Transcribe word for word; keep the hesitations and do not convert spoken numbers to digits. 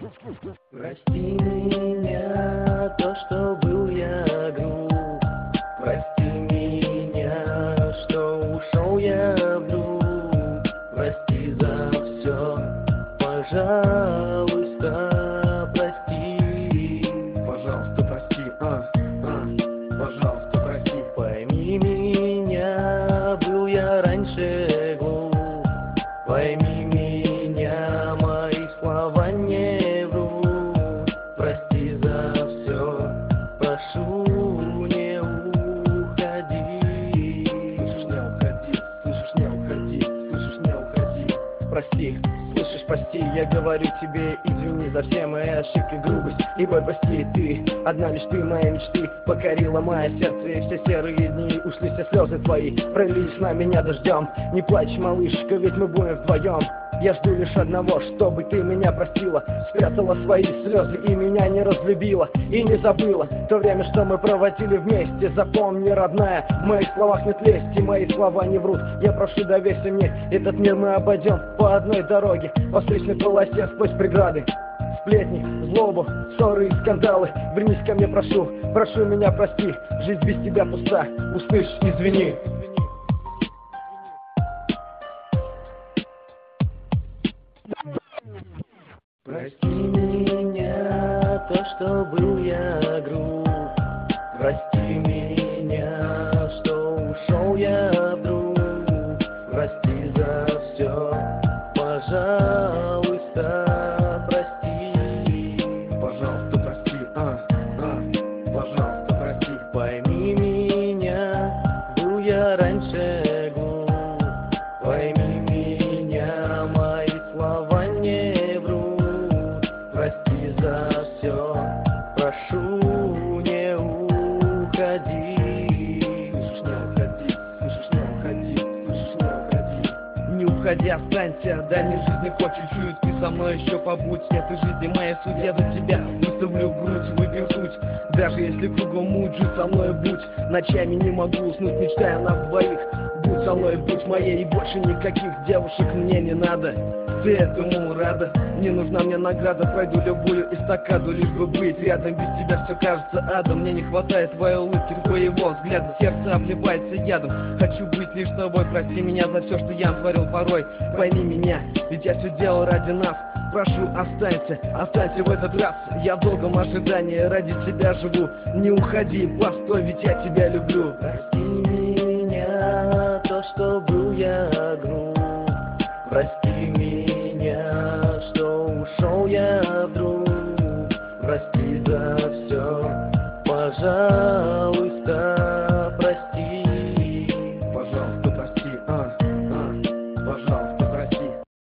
Прости меня, то, что был я груб. Прости меня, что ушел я вдруг. Прости за все, пожалуйста, прости. Пожалуйста, прости, а, а, пожалуйста, прости. Пойми меня, был я раньше глуп. Пойми меня, мои слова не врут. Прости за все, прошу, не уходи. Слышишь, не уходи, слышишь, не уходи, слышишь, не уходи. Прости, слышишь, прости, я говорю тебе, извини за все мои ошибки, грубость. Ибо прости, ты, одна лишь ты, моей мечты, покорила мое сердце, и все серые дни ушли все слезы твои, пролились на меня дождем. Не плачь, малышка, ведь мы будем вдвоем. Я жду лишь одного, чтобы ты меня простила, спрятала свои слезы и меня не разлюбила, и не забыла то время, что мы проводили вместе. Запомни, родная, в моих словах нет лести, мои слова не врут. Я прошу, доверься мне, этот мир мы обойдем по одной дороге, по встречной полосе сквозь преграды. Сплетни, злобу, ссоры и скандалы, вернись ко мне, прошу, прошу меня прости, жизнь без тебя пуста, услышь, извини. Прости меня, то, что был я груб. Прости меня, что ушел я вдруг. Прости за все, пожалуйста, прости. Пожалуйста, прости, а, а, пожалуйста, прости. Пойми меня, был я раньше глуп. Пойми меня, мои слова не врут. Прости за все, прошу, не уходи. Слышишь, не уходи, слышишь, не уходи, слышишь, не уходи. Не уходи, останься, дальней жизни хоть чуть-чуть. Ты со мной еще побудь, этой жизни моей суть. Я за тебя выставлю грудь, выпью суть. Даже если кругом муть, жить со мной будь. Ночами не могу уснуть, мечтая нас двоих. Будь со мной, будь моей, и больше никаких девушек мне не надо. Ты этому рада, не нужна мне награда. Пройду любую эстакаду, лишь бы быть рядом. Без тебя все кажется адом. Мне не хватает твоей улыбки, твоего взгляда. Сердце обливается ядом. Хочу быть лишь с тобой, прости меня за все, что я творил порой. Пойми меня, ведь я все делал ради нас. Прошу, останься, останься в этот раз. Я в долгом ожидании, ради тебя живу. Не уходи, постой, ведь я тебя люблю. Прости меня, то, что был я груб. Прости меня, что ушел я вдруг. Прости за все, пожалуйста.